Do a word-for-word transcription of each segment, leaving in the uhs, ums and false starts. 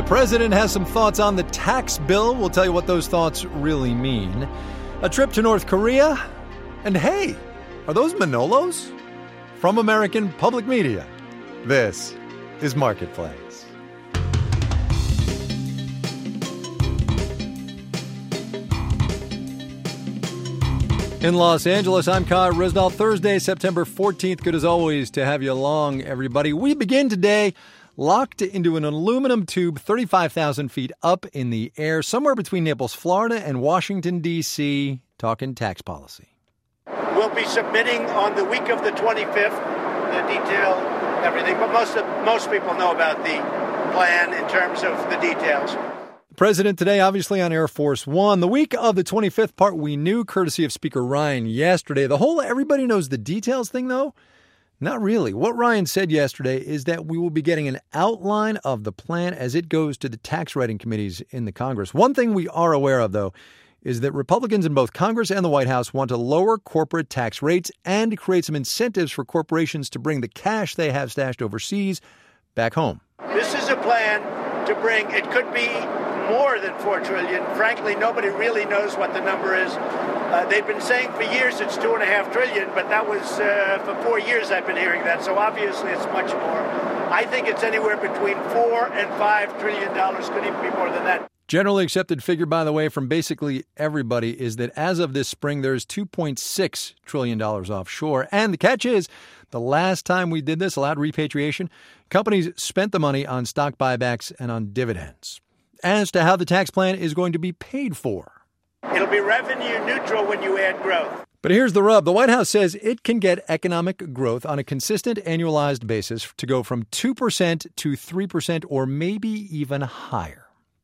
president has some thoughts on the tax bill. We'll tell you what those thoughts really mean. A trip to North Korea. And hey, are those Manolos? From American Public Media, this is Marketplace. In Los Angeles, I'm Kyle Risnall. Thursday, September fourteenth. Good as always to have you along, everybody. We begin today locked into an aluminum tube thirty-five thousand feet up in the air, somewhere between Naples, Florida and Washington, D C, talking tax policy. We'll be submitting on the week of the twenty-fifth, the detail, everything. But most of, most people know about the plan in terms of the details. The president today, obviously, on Air Force One. The week of the twenty-fifth part we knew, courtesy of Speaker Ryan yesterday. The whole everybody knows the details thing, though, not really. What Ryan said yesterday is that we will be getting an outline of the plan as it goes to the tax writing committees in the Congress. One thing we are aware of, though, is that Republicans in both Congress and the White House want to lower corporate tax rates and create some incentives for corporations to bring the cash they have stashed overseas back home. This is a plan to bring, it could be more than four trillion dollars. Frankly, nobody really knows what the number is. Uh, they've been saying for years it's two and a half trillion, but that was uh, for four years I've been hearing that. So obviously it's much more. I think it's anywhere between four and five trillion dollars. Could even be more than that. Generally accepted figure, by the way, from basically everybody is that as of this spring, there's two point six trillion dollars offshore. And the catch is, the last time we did this, allowed repatriation, companies spent the money on stock buybacks and on dividends. As to how the tax plan is going to be paid for, it'll be revenue neutral when you add growth. But here's the rub. The White House says it can get economic growth on a consistent annualized basis to go from two percent to three percent or maybe even higher.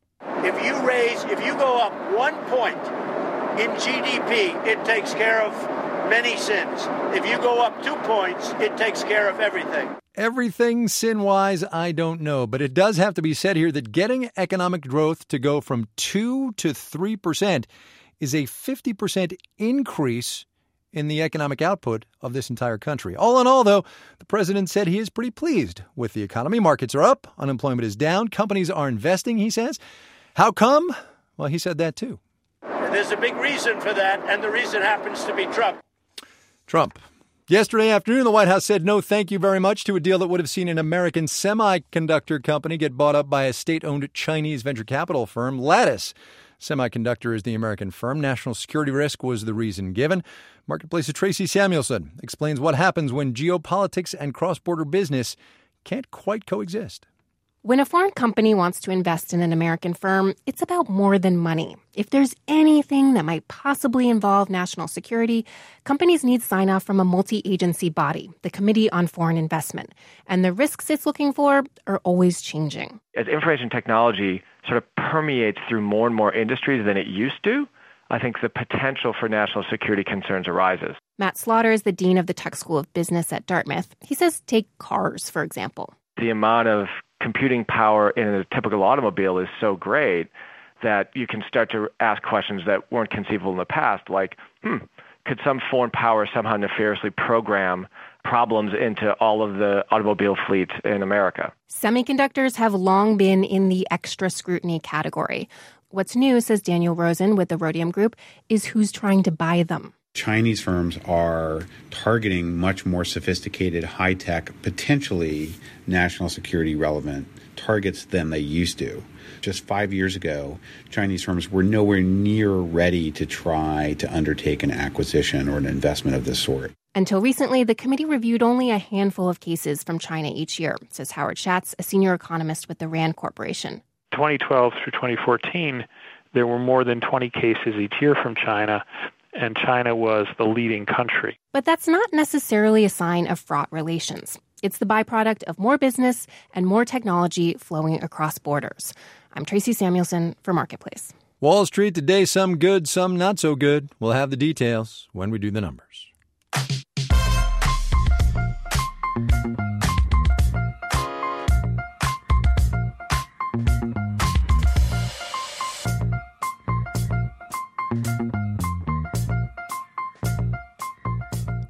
If you raise, if you go up one point in G D P, it takes care of many sins. If you go up two points, it takes care of everything. Everything sin-wise, I don't know. But it does have to be said here that getting economic growth to go from two to three percent is a fifty percent increase in the economic output of this entire country. All in all, though, the president said he is pretty pleased with the economy. Markets are up. Unemployment is down. Companies are investing, he says. How come? Well, he said that, too. There's a big reason for that, and the reason happens to be Trump. Trump. Yesterday afternoon, the White House said no thank you very much to a deal that would have seen an American semiconductor company get bought up by a state-owned Chinese venture capital firm. Lattice Semiconductor is the American firm. National security risk was the reason given. Marketplace's Tracy Samuelson explains what happens when geopolitics and cross-border business can't quite coexist. When a foreign company wants to invest in an American firm, it's about more than money. If there's anything that might possibly involve national security, companies need sign-off from a multi-agency body, the Committee on Foreign Investment. And the risks it's looking for are always changing. As information technology sort of permeates through more and more industries than it used to, I think the potential for national security concerns arises. Matt Slaughter is the dean of the Tech School of Business at Dartmouth. He says take cars, for example. The amount of computing power in a typical automobile is so great that you can start to ask questions that weren't conceivable in the past, like, hmm, could some foreign power somehow nefariously program problems into all of the automobile fleets in America? Semiconductors have long been in the extra scrutiny category. What's new, says Daniel Rosen with the Rhodium Group, is who's trying to buy them. Chinese firms are targeting much more sophisticated, high-tech, potentially national security relevant targets than they used to. Just five years ago, Chinese firms were nowhere near ready to try to undertake an acquisition or an investment of this sort. Until recently, the committee reviewed only a handful of cases from China each year, says Howard Schatz, a senior economist with the RAND Corporation. twenty twelve through twenty fourteen, there were more than twenty cases each year from China, and China was the leading country. But that's not necessarily a sign of fraught relations. It's the byproduct of more business and more technology flowing across borders. I'm Tracy Samuelson for Marketplace. Wall Street today, some good, some not so good. We'll have the details when we do the numbers.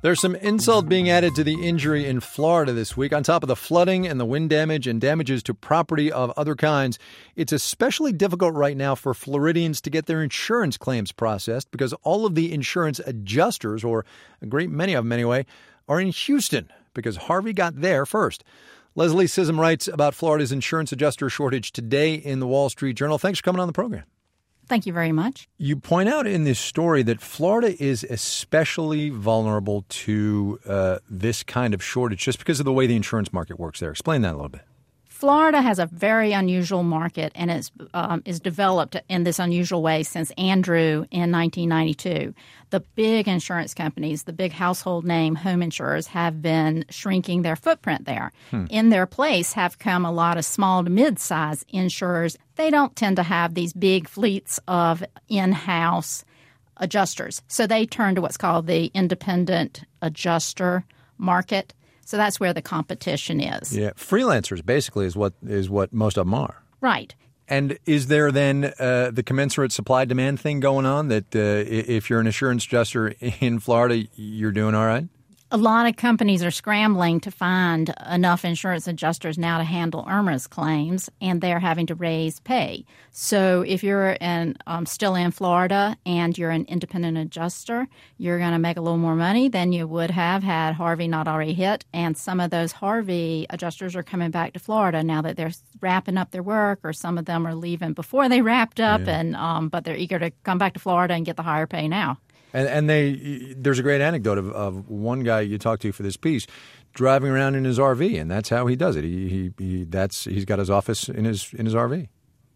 There's some insult being added to the injury in Florida this week. On top of the flooding and the wind damage and damages to property of other kinds, it's especially difficult right now for Floridians to get their insurance claims processed because all of the insurance adjusters, or a great many of them anyway, are in Houston because Harvey got there first. Leslie Sissom writes about Florida's insurance adjuster shortage today in the Wall Street Journal. Thanks for coming on the program. Thank you very much. You point out in this story that Florida is especially vulnerable to uh, this kind of shortage just because of the way the insurance market works there. Explain that a little bit. Florida has a very unusual market and is um, is developed in this unusual way since Andrew in nineteen ninety-two. The big insurance companies, the big household name home insurers, have been shrinking their footprint there. Hmm. In their place have come a lot of small to mid-size insurers. They don't tend to have these big fleets of in-house adjusters. So they turn to what's called the independent adjuster market. So that's where the competition is. Yeah, freelancers basically is what is what most of them are. Right. And is there then uh, the commensurate supply-demand thing going on that uh, if you're an insurance adjuster in Florida, you're doing all right? A lot of companies are scrambling to find enough insurance adjusters now to handle Irma's claims, and they're having to raise pay. So if you're in, um, still in Florida and you're an independent adjuster, you're going to make a little more money than you would have had Harvey not already hit. And some of those Harvey adjusters are coming back to Florida now that they're wrapping up their work, or some of them are leaving before they wrapped up, yeah. and um, but they're eager to come back to Florida and get the higher pay now. And, and they, there's a great anecdote of, of one guy you talked to for this piece driving around in his R V, and that's how he does it. He, he, he that's he's got his office in his in his R V.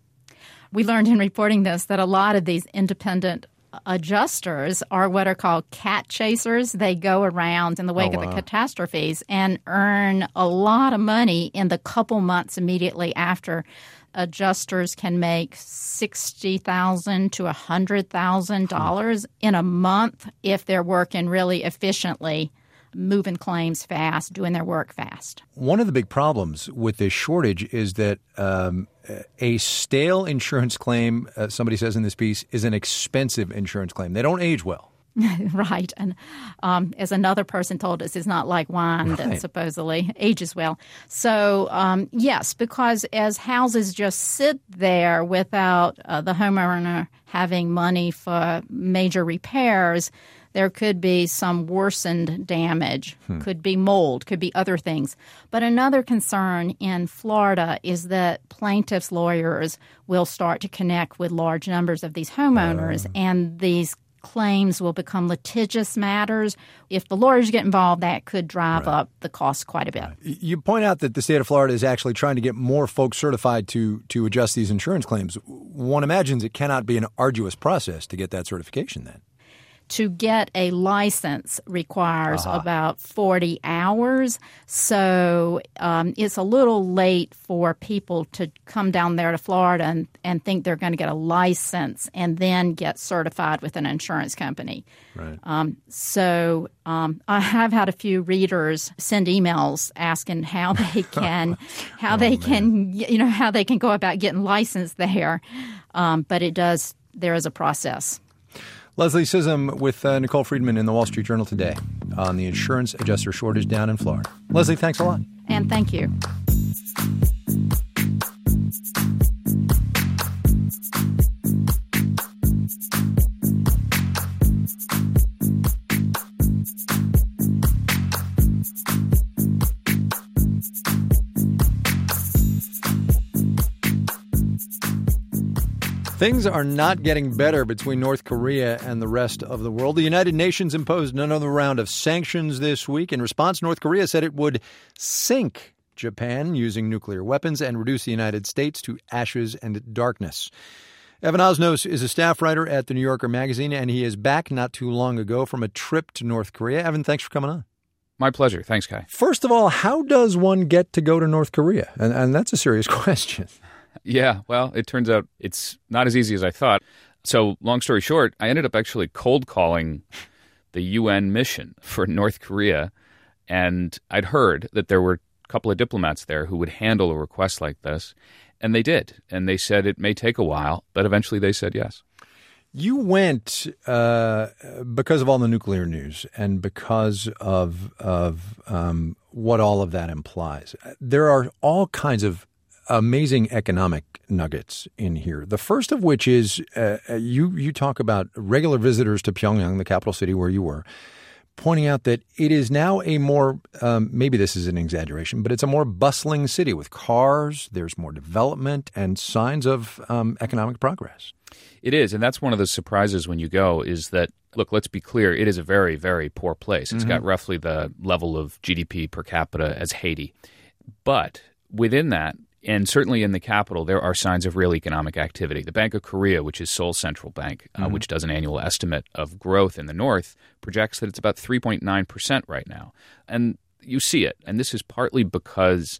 We learned in reporting this that a lot of these independent adjusters are what are called cat chasers. They go around in the wake oh, wow. of the catastrophes and earn a lot of money in the couple months immediately after. Adjusters can make sixty thousand dollars to one hundred thousand dollars in a month if they're working really efficiently, moving claims fast, doing their work fast. One of the big problems with this shortage is that um, a stale insurance claim, uh, somebody says in this piece, is an expensive insurance claim. They don't age well. Right. And um, as another person told us, it's not like wine right. that supposedly ages well. So, um, yes, because as houses just sit there without uh, the homeowner having money for major repairs, there could be some worsened damage, hmm. could be mold, could be other things. But another concern in Florida is that plaintiffs' lawyers will start to connect with large numbers of these homeowners, uh. and these claims will become litigious matters. If the lawyers get involved, that could drive right. up the cost quite a bit. You point out that the state of Florida is actually trying to get more folks certified to to adjust these insurance claims. One imagines it cannot be an arduous process to get that certification then. To get a license requires uh-huh. about forty hours. So um, it's a little late for people to come down there to Florida and, and think they're going to get a license and then get certified with an insurance company. Right. Um, so um, I have had a few readers send emails asking how they can, how oh, they man. can, you know, how they can go about getting licensed there. Um, but it does. There is a process. Leslie Sissom with uh, Nicole Friedman in the Wall Street Journal today on the insurance adjuster shortage down in Florida. Leslie, thanks a lot. And thank you. Things are not getting better between North Korea and the rest of the world. The United Nations imposed another round of sanctions this week. In response, North Korea said it would sink Japan using nuclear weapons and reduce the United States to ashes and darkness. Evan Osnos is a staff writer at The New Yorker magazine, and he is back not too long ago from a trip to North Korea. Evan, thanks for coming on. My pleasure. Thanks, Kai. First of all, how does one get to go to North Korea? And, and that's a serious question. Yeah, well, it turns out it's not as easy as I thought. So, long story short, I ended up actually cold calling the U N mission for North Korea, and I'd heard that there were a couple of diplomats there who would handle a request like this, and they did. And they said it may take a while, but eventually they said yes. You went uh, because of all the nuclear news and because of of um, what all of that implies. There are all kinds of amazing economic nuggets in here. The first of which is uh, you you talk about regular visitors to Pyongyang, the capital city where you were, pointing out that it is now a more, um, maybe this is an exaggeration, but it's a more bustling city with cars, there's more development and signs of um, economic progress. It is, and that's one of the surprises when you go is that, look, let's be clear, it is a very, very poor place. It's mm-hmm. got roughly the level of G D P per capita as Haiti. But within that, and certainly in the capital, there are signs of real economic activity. The Bank of Korea, which is Seoul's central bank, uh, mm-hmm. which does an annual estimate of growth in the north, projects that it's about three point nine percent right now. And you see it. And this is partly because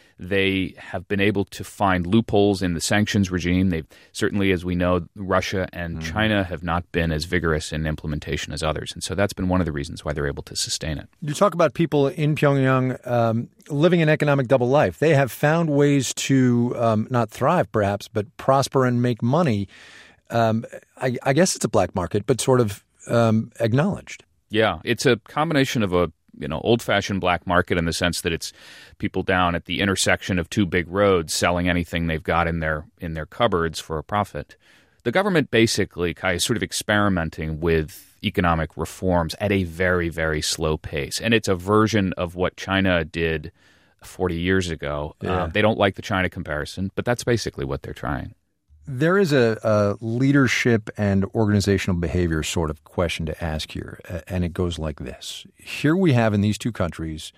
they have been able to find loopholes in the sanctions regime. They've certainly, as we know, Russia and mm-hmm. China have not been as vigorous in implementation as others. And so that's been one of the reasons why they're able to sustain it. You talk about people in Pyongyang um, living an economic double life. They have found ways to um, not thrive, perhaps, but prosper and make money. Um, I, I guess it's a black market, but sort of um, acknowledged. Yeah, it's a combination of a you know, old-fashioned black market in the sense that it's people down at the intersection of two big roads selling anything they've got in their in their cupboards for a profit. The government basically Kai, is sort of experimenting with economic reforms at a very, very slow pace. And it's a version of what China did forty years ago. Yeah. Uh, they don't like the China comparison, but that's basically what they're trying. There is a, a leadership and organizational behavior sort of question to ask here, and it goes like this. Here we have in these two countries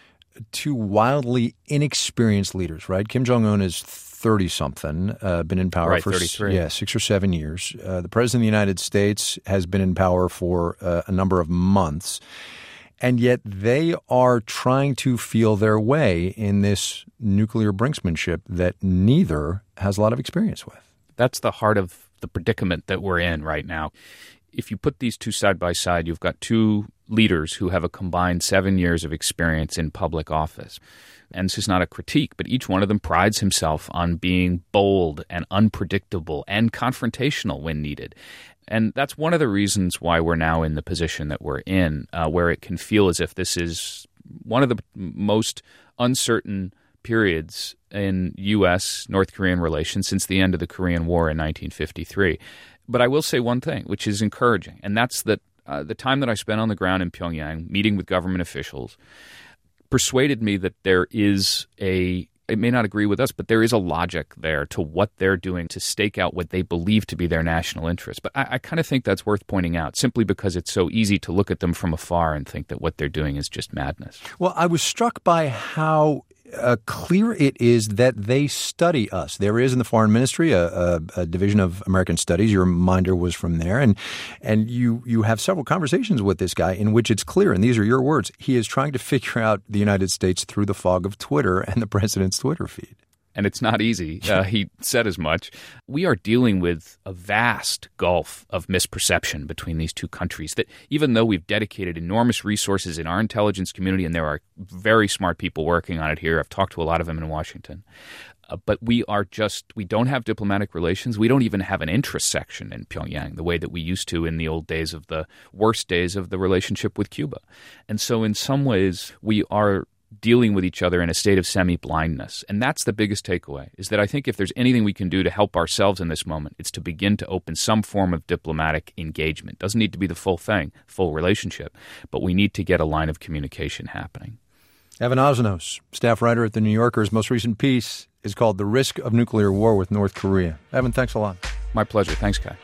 two wildly inexperienced leaders, right? Kim Jong-un is thirty-something, uh, been in power right, for thirty-three. Yeah, six or seven years. Uh, the president of the United States has been in power for uh, a number of months, and yet they are trying to feel their way in this nuclear brinksmanship that neither has a lot of experience with. That's the heart of the predicament that we're in right now. If you put these two side by side, you've got two leaders who have a combined seven years of experience in public office. And this is not a critique, but each one of them prides himself on being bold and unpredictable and confrontational when needed. And that's one of the reasons why we're now in the position that we're in, uh, where it can feel as if this is one of the most uncertain periods in U S North Korean relations since the end of the Korean War in nineteen fifty-three. But I will say one thing, which is encouraging, and that's that uh, the time that I spent on the ground in Pyongyang, meeting with government officials, persuaded me that there is a, it may not agree with us, but there is a logic there to what they're doing to stake out what they believe to be their national interest. But I, I kind of think that's worth pointing out, simply because it's so easy to look at them from afar and think that what they're doing is just madness. Well, I was struck by how Uh, clear it is that they study us. There is in the Foreign Ministry a, a, a division of American Studies. Your reminder was from there. And and you, you have several conversations with this guy in which it's clear, and these are your words, he is trying to figure out the United States through the fog of Twitter and the president's Twitter feed. And it's not easy. Uh, he said as much. We are dealing with a vast gulf of misperception between these two countries that even though we've dedicated enormous resources in our intelligence community, and there are very smart people working on it here, I've talked to a lot of them in Washington, uh, but we are just, we don't have diplomatic relations. We don't even have an interest section in Pyongyang the way that we used to in the old days of the worst days of the relationship with Cuba. And so in some ways, we are dealing with each other in a state of semi-blindness. And that's the biggest takeaway, is that I think if there's anything we can do to help ourselves in this moment, it's to begin to open some form of diplomatic engagement. Doesn't need to be the full thing, full relationship, but we need to get a line of communication happening. Evan Ozanos, staff writer at The New Yorker's most recent piece is called The Risk of Nuclear War with North Korea. Evan, thanks a lot. My pleasure. Thanks, Kai.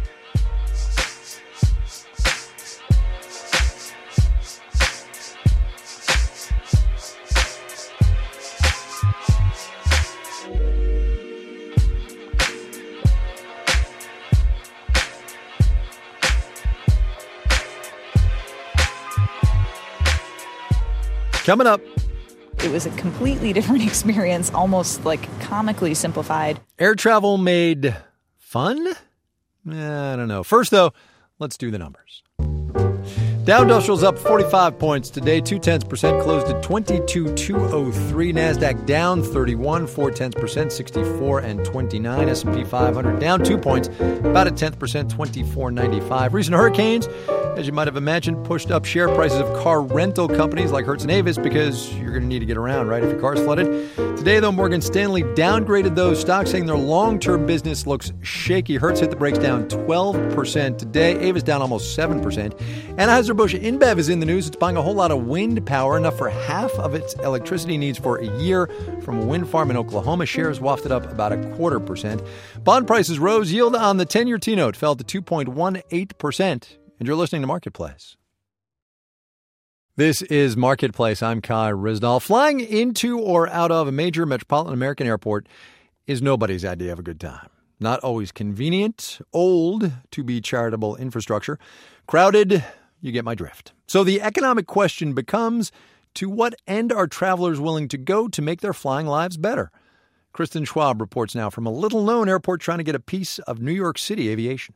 Coming up. It was a completely different experience, almost like comically simplified. Air travel made fun? I don't know. First, though, let's do the numbers. Dow Industrial's up forty-five points today, two tenths percent, closed at twenty-two two oh three. NASDAQ down thirty-one, four tenths percent, sixty-four and twenty-nine. S and P five hundred down two points, about a tenth percent, twenty-four ninety-five. Recent hurricanes, as you might have imagined, pushed up share prices of car rental companies like Hertz and Avis because you're going to need to get around, right, if your car's flooded. Today, though, Morgan Stanley downgraded those stocks, saying their long-term business looks shaky. Hertz hit the brakes down twelve percent today. Avis down almost seven percent. Anheuser-Busch InBev is in the news. It's buying a whole lot of wind power, enough for half of its electricity needs for a year from a wind farm in Oklahoma. Shares wafted up about a quarter percent. Bond prices rose. Yield on the ten-year T-note fell to two point one eight percent. And you're listening to Marketplace. This is Marketplace. I'm Kai Ryssdal. Flying into or out of a major metropolitan American airport is nobody's idea of a good time. Not always convenient, old to be charitable infrastructure, crowded, you get my drift. So the economic question becomes, to what end are travelers willing to go to make their flying lives better? Kristen Schwab reports now from a little-known airport trying to get a piece of New York City aviation.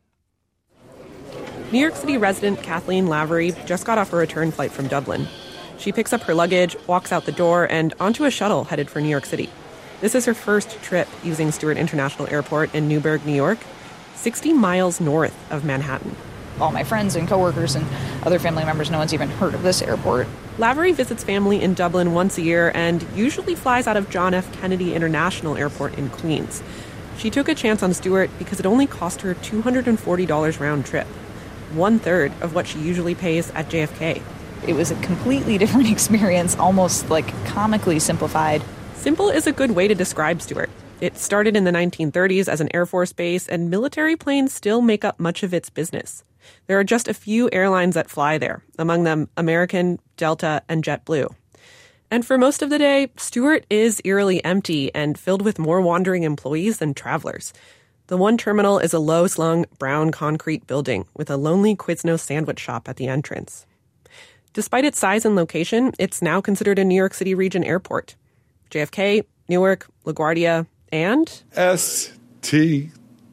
New York City resident Kathleen Lavery just got off a return flight from Dublin. She picks up her luggage, walks out the door, and onto a shuttle headed for New York City. This is her first trip using Stewart International Airport in Newburgh, New York, sixty miles north of Manhattan. All my friends and coworkers and other family members, no one's even heard of this airport. Lavery visits family in Dublin once a year and usually flies out of John F. Kennedy International Airport in Queens. She took a chance on Stewart because it only cost her two hundred forty dollars round trip, one-third of what she usually pays at J F K. It was a completely different experience, almost like comically simplified. Simple is a good way to describe Stewart. It started in the nineteen thirties as an Air Force base, and military planes still make up much of its business. There are just a few airlines that fly there, among them American, Delta, and JetBlue. And for most of the day, Stewart is eerily empty and filled with more wandering employees than travelers. The one terminal is a low-slung, brown concrete building with a lonely Quiznos sandwich shop at the entrance. Despite its size and location, it's now considered a New York City region airport. J F K, Newark, LaGuardia, and... S T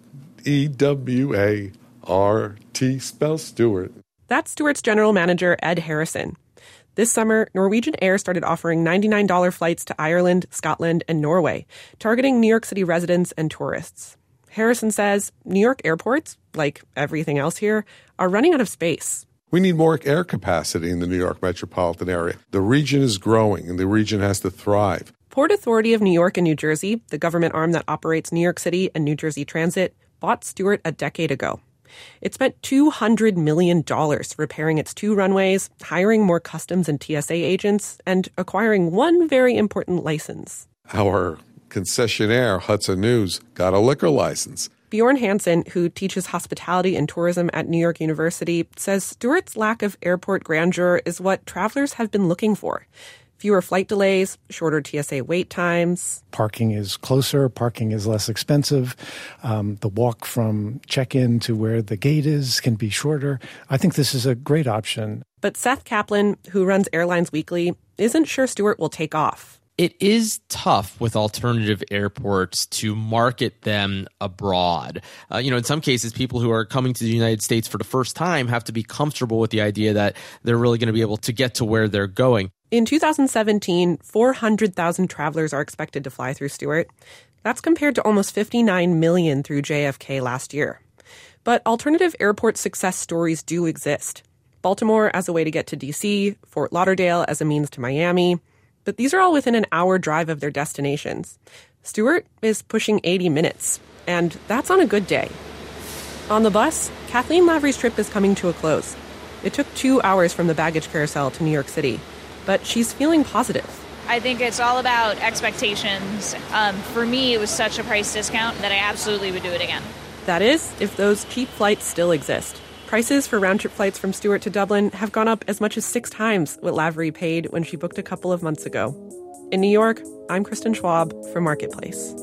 E W A R T spells Stewart. That's Stewart's general manager, Ed Harrison. This summer, Norwegian Air started offering ninety-nine dollars flights to Ireland, Scotland, and Norway, targeting New York City residents and tourists. Harrison says New York airports, like everything else here, are running out of space. We need more air capacity in the New York metropolitan area. The region is growing, and the region has to thrive. Port Authority of New York and New Jersey, the government arm that operates New York City and New Jersey Transit, bought Stewart a decade ago. It spent two hundred million dollars repairing its two runways, hiring more customs and T S A agents, and acquiring one very important license. Our concessionaire, Hudson News, got a liquor license. Bjorn Hansen, who teaches hospitality and tourism at New York University, says Stewart's lack of airport grandeur is what travelers have been looking for. Fewer flight delays, shorter T S A wait times. Parking is closer. Parking is less expensive. Um, the walk from check-in to where the gate is can be shorter. I think this is a great option. But Seth Kaplan, who runs Airlines Weekly, isn't sure Stewart will take off. It is tough with alternative airports to market them abroad. Uh, you know, in some cases, people who are coming to the United States for the first time have to be comfortable with the idea that they're really going to be able to get to where they're going. In two thousand seventeen, four hundred thousand travelers are expected to fly through Stewart. That's compared to almost fifty-nine million through J F K last year. But alternative airport success stories do exist. Baltimore as a way to get to D C, Fort Lauderdale as a means to Miami. But these are all within an hour drive of their destinations. Stewart is pushing eighty minutes, and that's on a good day. On the bus, Kathleen Lavery's trip is coming to a close. It took two hours from the baggage carousel to New York City, but she's feeling positive. I think it's all about expectations. Um, for me, it was such a price discount that I absolutely would do it again. That is, if those cheap flights still exist. Prices for round-trip flights from Stewart to Dublin have gone up as much as six times what Lavery paid when she booked a couple of months ago. In New York, I'm Kristen Schwab for Marketplace.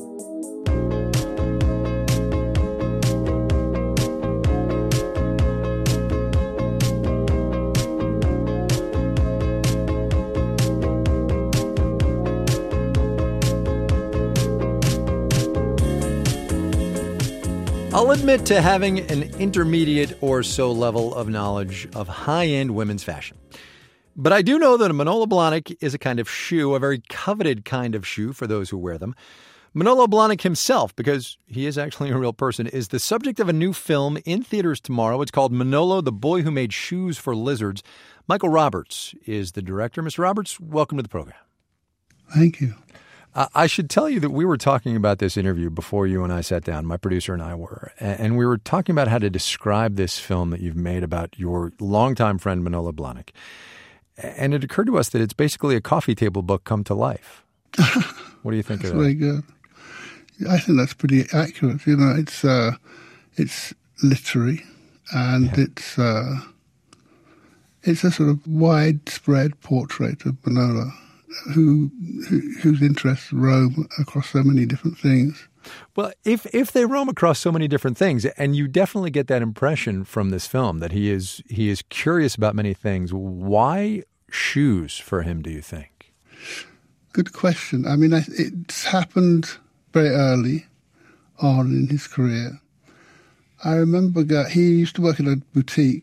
I'll admit to having an intermediate or so level of knowledge of high-end women's fashion. But I do know that a Manolo Blahnik is a kind of shoe, a very coveted kind of shoe for those who wear them. Manolo Blahnik himself, because he is actually a real person, is the subject of a new film in theaters tomorrow. It's called Manolo, the Boy Who Made Shoes for Lizards. Michael Roberts is the director. Mister Roberts, welcome to the program. Thank you. Uh, I should tell you that we were talking about this interview before you and I sat down, my producer and I were, and we were talking about how to describe this film that you've made about your longtime friend Manolo Blahnik. And it occurred to us that it's basically a coffee table book come to life. What do you think that's of that? Very good. I think that's pretty accurate. You know, it's uh, it's literary, and yeah. it's uh, it's a sort of widespread portrait of Manolo, who, who whose interests roam across so many different things. Well, if if they roam across so many different things, and you definitely get that impression from this film that he is he is curious about many things, why shoes for him, do you think? Good question. I mean, it's happened very early on in his career. I remember he used to work in a boutique.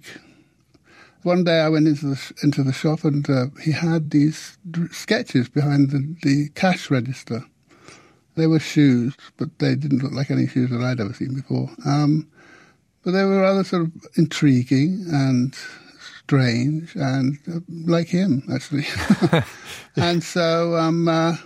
One day I went into the, into the shop and uh, he had these sketches behind the, the cash register. They were shoes, but they didn't look like any shoes that I'd ever seen before. Um, but they were rather sort of intriguing and strange and uh, like him, actually. And so um, uh,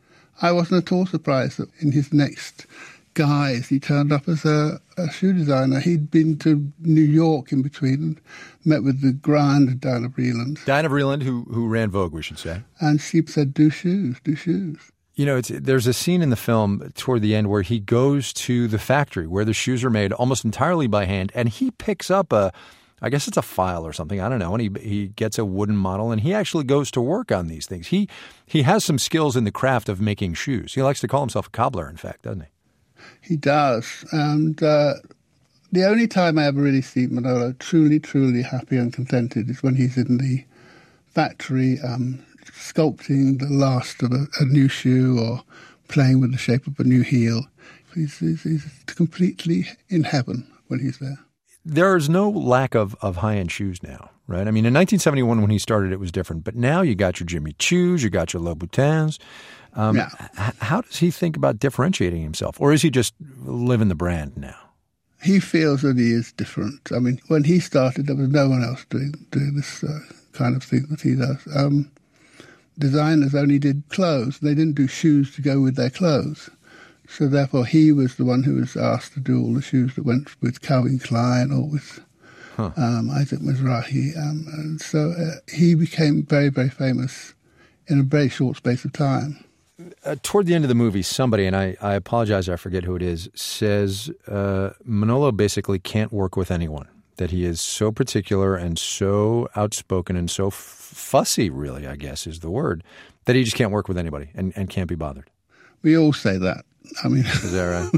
I wasn't at all surprised that in his next guise he turned up as a, a shoe designer. He'd been to New York in between and met with the grand Diana Vreeland. Diana Vreeland, who, who ran Vogue, we should say. And she said, do shoes, do shoes. You know, it's, there's a scene in the film toward the end where he goes to the factory where the shoes are made almost entirely by hand, and he picks up a, I guess it's a file or something, I don't know, and he he gets a wooden model, and he actually goes to work on these things. He he has some skills in the craft of making shoes. He likes to call himself a cobbler, in fact, doesn't he? He does, and uh, the only time I ever really see Manolo truly, truly happy and contented is when he's in the factory um, sculpting the last of a, a new shoe or playing with the shape of a new heel. He's, he's, he's completely in heaven when he's there. There's no lack of, of high-end shoes now, right? I mean, in nineteen seventy-one when he started, it was different. But now you got your Jimmy Choos, you got your Louboutins. Um, yeah. h- how does he think about differentiating himself? Or is he just living the brand now? He feels that he is different. I mean, when he started, there was no one else doing, doing this uh, kind of thing that he does. Um, designers only did clothes. They didn't do shoes to go with their clothes. So therefore, he was the one who was asked to do all the shoes that went with Calvin Klein or with huh. um, Isaac Mizrahi. Um, and so uh, he became very, very famous in a very short space of time. Uh, toward the end of the movie, somebody, and I, I apologize, I forget who it is, says uh, Manolo basically can't work with anyone, that he is so particular and so outspoken and so f- fussy, really, I guess is the word, that he just can't work with anybody and, and can't be bothered. We all say that. I mean, is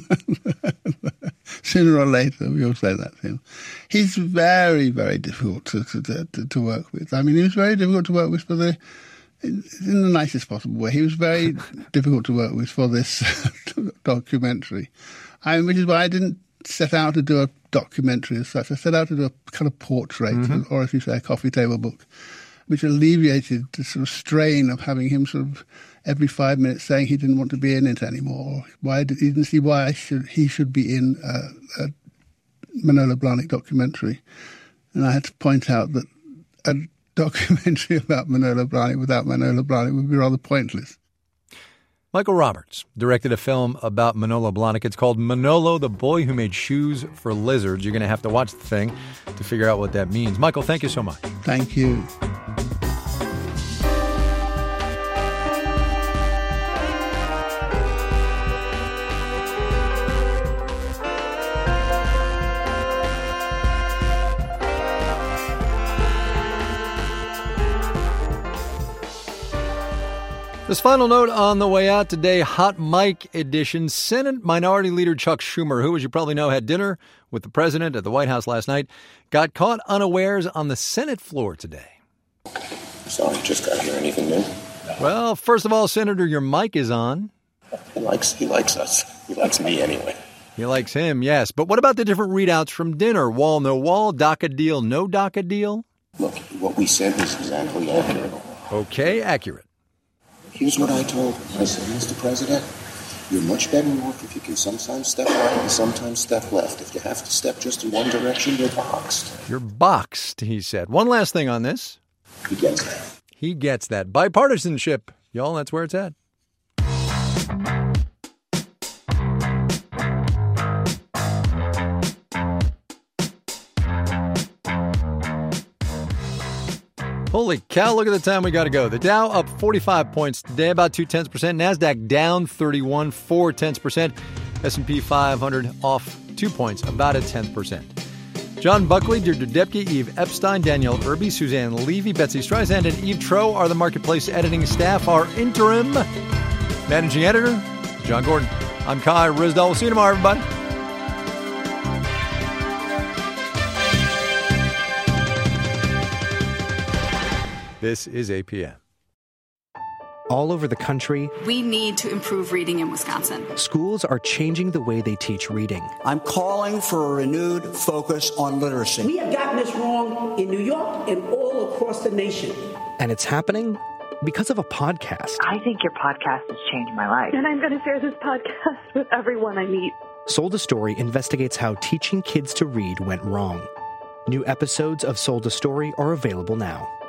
that right? Sooner or later, we all say that to him. He's very, very difficult to, to, to, to work with. I mean, he was very difficult to work with for the, in the nicest possible way. He was very difficult to work with for this documentary. I mean, which is why I didn't set out to do a documentary as such. I set out to do a kind of portrait, mm-hmm. or as you say, a coffee table book, which alleviated the sort of strain of having him sort of every five minutes saying he didn't want to be in it anymore. Why did, he didn't see why I should, he should be in a, a Manolo Blahnik documentary. And I had to point out that a documentary about Manolo Blahnik without Manolo Blahnik would be rather pointless. Michael Roberts directed a film about Manolo Blahnik. It's called Manolo, the Boy Who Made Shoes for Lizards. You're going to have to watch the thing to figure out what that means. Michael, thank you so much. Thank you. This final note on the way out today, Hot Mic edition. Senate Minority Leader Chuck Schumer, who, as you probably know, had dinner with the president at the White House last night, got caught unawares on the Senate floor today. Sorry, just got here. Anything new? Well, first of all, Senator, your mic is on. He likes, he likes us. He likes me anyway. He likes him, yes. But what about the different readouts from dinner? Wall, no wall, DACA deal, no DACA deal? Look, what we said was exactly accurate. Okay, accurate. Here's what I told him. I said, Mister President, you're much better off if you can sometimes step right and sometimes step left. If you have to step just in one direction, you're boxed. You're boxed, he said. One last thing on this. He gets that. He gets that. Bipartisanship, y'all, that's where it's at. Holy cow, look at the time we got to go. The Dow up forty-five points today, about two tenths percent. NASDAQ down thirty-one, four tenths percent. S and P five hundred off two points, about a tenth percent. John Buckley, Deirdre Depke, Eve Epstein, Danielle Irby, Suzanne Levy, Betsy Streisand, and Eve Troe are the Marketplace editing staff. Our interim managing editor, John Gordon. I'm Kai Ryssdal. We'll see you tomorrow, everybody. This is A P M. All over the country, we need to improve reading in Wisconsin. Schools are changing the way they teach reading. I'm calling for a renewed focus on literacy. We have gotten this wrong in New York and all across the nation. And it's happening because of a podcast. I think your podcast has changed my life. And I'm going to share this podcast with everyone I meet. Sold a Story investigates how teaching kids to read went wrong. New episodes of Sold a Story are available now.